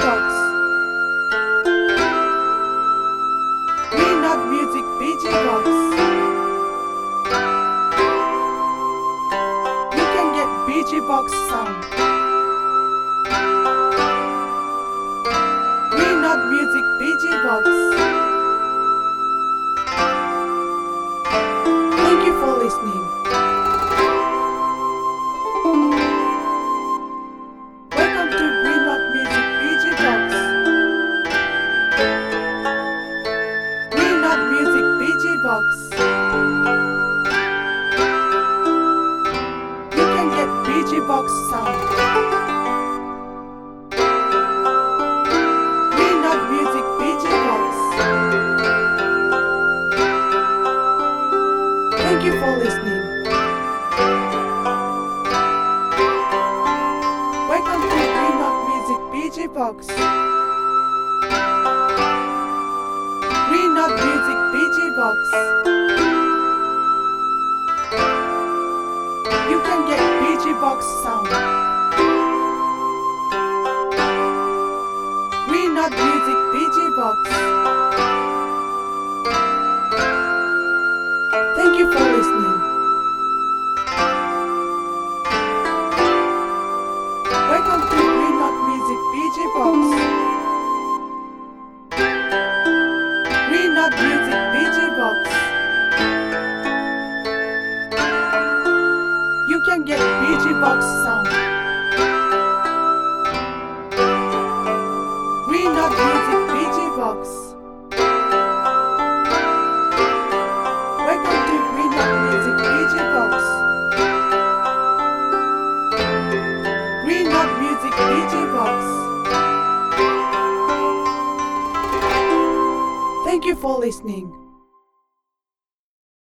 Box. Green Dot Music PG Box. You can get PG Box sound. Green Dot Music PG Box. Thank you for listening. Welcome to Green Dot Music PG Box. Green Dot Music PG Box. You can get PG Box sound. Green Dot Music PG Box. Thank you for listening. Welcome to Green Dot Music PG Box. Green Dot Music PG Box. You can get PG Box sound. Green Dot Music PG Box. Thank you for listening. Welcome to Green Dot Music PG Box. Green Dot Music PG Box. You can get PG Box sound. Green Dot Music PG Box. Welcome to Green Dot Music PG Box. Green Dot Music PG Box. Thank you for listening.